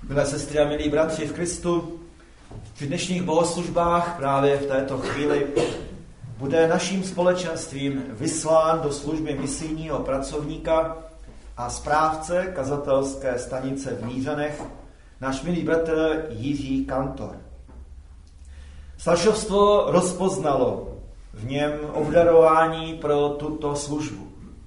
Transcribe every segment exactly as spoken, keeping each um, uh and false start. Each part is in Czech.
Milé sestry a milí bratři v Kristu, v dnešních bohoslužbách právě v této chvíli bude naším společenstvím vyslán do služby misijního pracovníka a správce kazatelské stanice v Nířanech náš milý bratr Jiří Kantor. Staršovstvo rozpoznalo v něm obdarování pro tuto službu.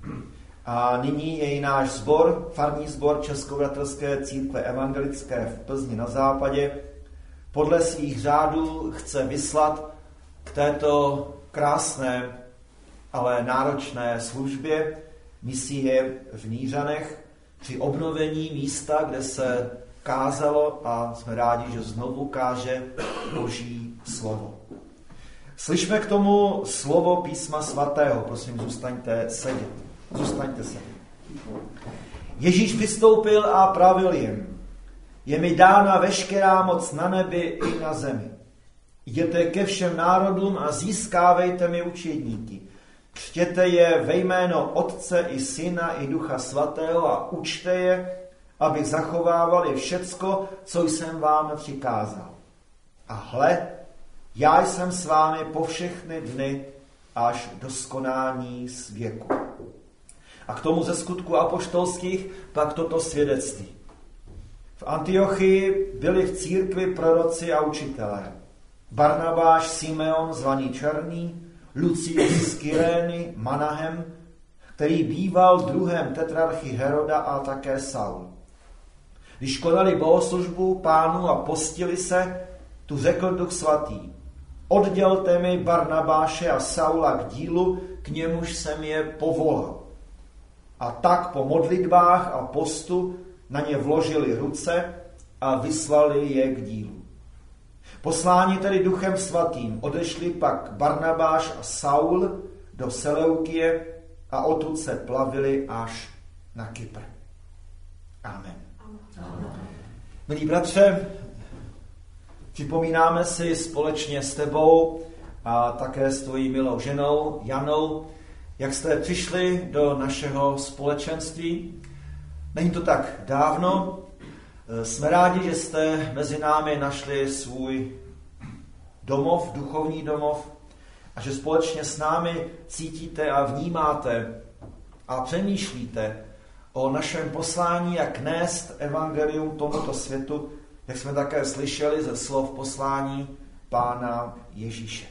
A nyní jej náš sbor, farní sbor Českobratrské církve evangelické v Plzni na západě, podle svých řádů chce vyslat k této krásné, ale náročné službě misie v Nířanech při obnovení místa, kde se kázalo, a jsme rádi, že znovu káže Boží slovo. Slyšme k tomu slovo Písma svatého, prosím, zůstaňte sedět. Zůstaňte se. Ježíš vystoupil a pravil jim: je mi dána veškerá moc na nebi i na zemi. Jděte ke všem národům a získávejte mi učedníky. Křtěte je ve jméno Otce i Syna i Ducha svatého a učte je, aby zachovávali všecko, co jsem vám přikázal. A hle, já jsem s vámi po všechny dny až do skonání svěku. A k tomu ze Skutků apoštolských pak toto svědectví. V Antiochii byli v církvi proroci a učitelé. Barnabáš Simeon zvaný Černý, Lucius z Kyrény, Manahem, který býval druhem tetrarchy Heroda, a také Saul. Když konali bohoslužbu Pánu a postili se, tu řekl Duch svatý: oddělte mi Barnabáše a Saula k dílu, k němuž jsem je povolal. A tak po modlitbách a postu na ně vložili ruce a vyslali je k dílu. Posláni tedy Duchem svatým odešli pak Barnabáš a Saul do Seleukie a odtud se plavili až na Kypr. Amen. Amen. Milí bratře, připomínáme si společně s tebou a také s tvojí milou ženou Janou, jak jste přišli do našeho společenství. Není to tak dávno. Jsme rádi, že jste mezi námi našli svůj domov, duchovní domov, a že společně s námi cítíte a vnímáte a přemýšlíte o našem poslání, jak nést evangelium tomuto světu, jak jsme také slyšeli ze slov poslání Pána Ježíše.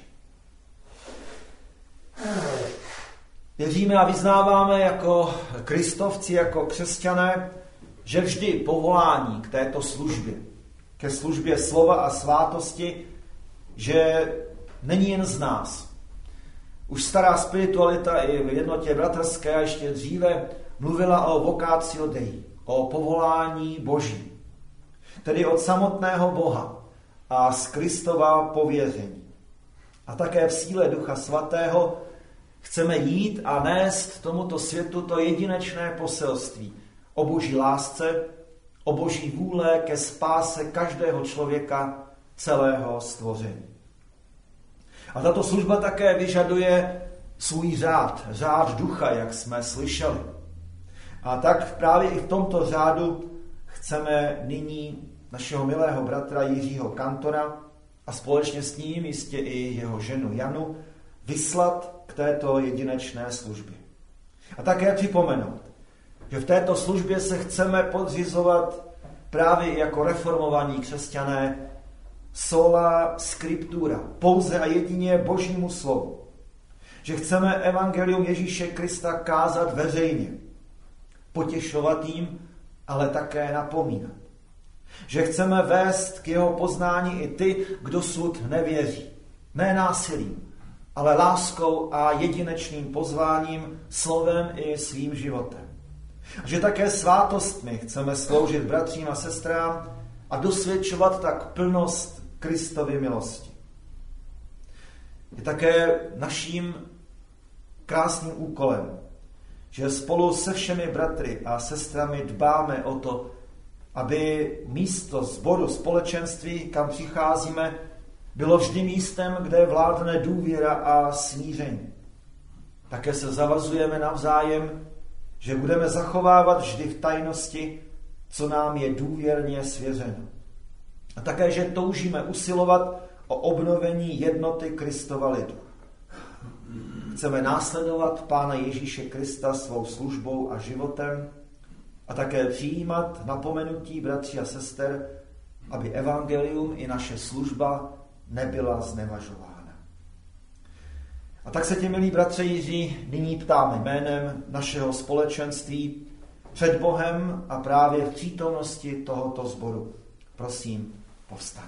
Věříme a vyznáváme jako kristovci, jako křesťané, že vždy povolání k této službě, ke službě slova a svátosti, že není jen z nás. Už stará spiritualita i v jednotě bratrské a ještě dříve mluvila o vocatio Dei, o povolání Boží, tedy od samotného Boha a z Kristova pověření. A také v síle Ducha svatého chceme jít a nést tomuto světu to jedinečné poselství o Boží lásce, o Boží vůle ke spáse každého člověka, celého stvoření. A tato služba také vyžaduje svůj řád, řád ducha, jak jsme slyšeli. A tak právě i v tomto řádu chceme nyní našeho milého bratra Jiřího Kantora a společně s ním jistě i jeho ženu Janu vyslat k této jedinečné službě. A také připomenout, že v této službě se chceme podřizovat právě jako reformovaní křesťané sola scriptura, pouze a jedině Božímu slovu. Že chceme evangelium Ježíše Krista kázat veřejně, potěšovat jim, ale také napomínat. Že chceme vést k jeho poznání i ty, kdo dosud nevěří. Ne násilím, ale láskou a jedinečným pozváním, slovem i svým životem. Že také svátostmi chceme sloužit bratřím a sestrám a dosvědčovat tak plnost Kristovy milosti. Je také naším krásným úkolem, že spolu se všemi bratry a sestrami dbáme o to, aby místo sboru společenství, kam přicházíme, bylo vždy místem, kde vládne důvěra a smíření. Také se zavazujeme navzájem, že budeme zachovávat vždy v tajnosti co nám je důvěrně svěřeno. A také, že toužíme usilovat o obnovení jednoty Kristova lidu. Chceme následovat Pána Ježíše Krista svou službou a životem a také přijímat napomenutí bratří a sester, aby evangelium i naše služba nebyla znevažována. A tak se tě, milí bratře Jiří, nyní ptáme jménem našeho společenství před Bohem a právě v přítomnosti tohoto sboru. Prosím, povstaň.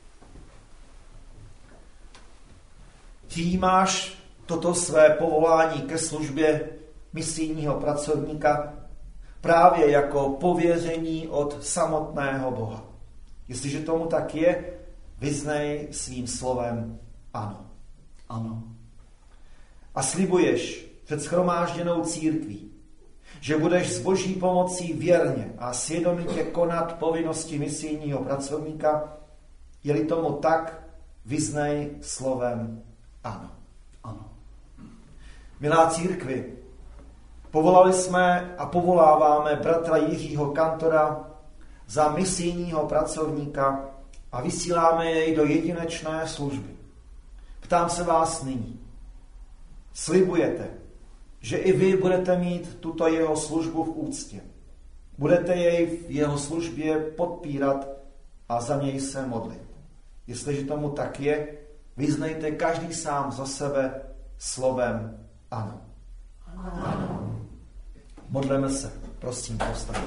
Přijímáš toto své povolání ke službě misijního pracovníka právě jako pověření od samotného Boha. Jestliže tomu tak je, vyznej svým slovem ano. Ano. A slibuješ před shromážděnou církví, že budeš s Boží pomocí věrně a svědomitě konat povinnosti misijního pracovníka, je-li tomu tak, vyznej slovem ano. Ano. Milá církvi, povolali jsme a povoláváme bratra Jiřího Kantora za misijního pracovníka a vysíláme jej do jedinečné služby. Ptám se vás nyní. Slibujete, že i vy budete mít tuto jeho službu v úctě. Budete jej v jeho službě podpírat a za něj se modlit. Jestliže tomu tak je, vyznejte každý sám za sebe slovem ano. Ano. Modleme se, prosím, postavte.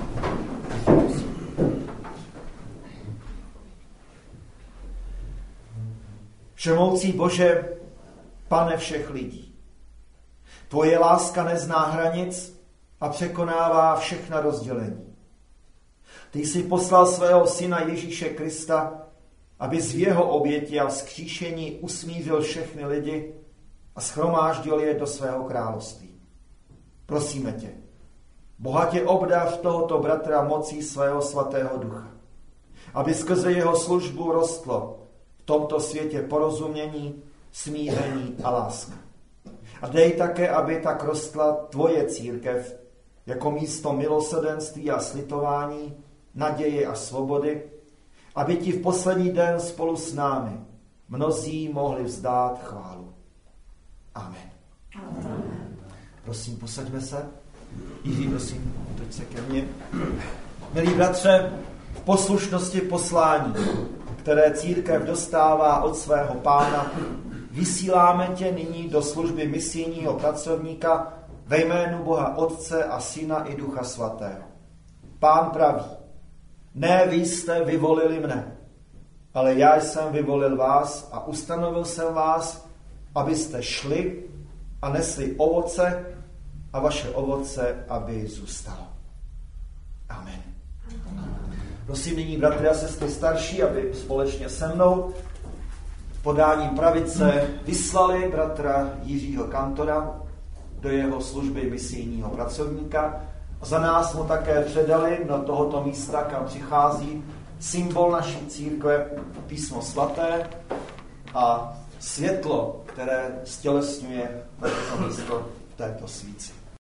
Všemohoucí Bože, Pane všech lidí, tvoje láska nezná hranic a překonává všechna rozdělení. Ty jsi poslal svého syna Ježíše Krista, aby z jeho oběti a vzkříšení usmířil všechny lidi a shromáždil je do svého království. Prosíme tě, bohatě obdař tohoto bratra mocí svého svatého ducha, aby skrze jeho službu rostlo v tomto světě porozumění, smíření a láska. A dej také, aby tak rostla tvoje církev jako místo milosrdenství a slitování, naděje a svobody, aby ti v poslední den spolu s námi mnozí mohli vzdát chválu. Amen. Amen. Prosím, posaďme se. Jiří, prosím, toď se ke mně. Milí bratře, v poslušnosti poslání, které církev dostává od svého Pána, vysíláme tě nyní do služby misijního pracovníka ve jménu Boha Otce a Syna i Ducha Svatého. Pán praví, ne vy jste vyvolili mne, ale já jsem vyvolil vás a ustanovil jsem vás, abyste šli a nesli ovoce a vaše ovoce, aby zůstalo. Amen. Prosím nyní bratry a sestry starší, aby společně se mnou v podání pravice vyslali bratra Jiřího Kantora do jeho služby misijního pracovníka a za nás mu také předali do tohoto místa, kam přichází symbol naší církve, písmo svaté a světlo, které stělesňuje toto místo v této svíci.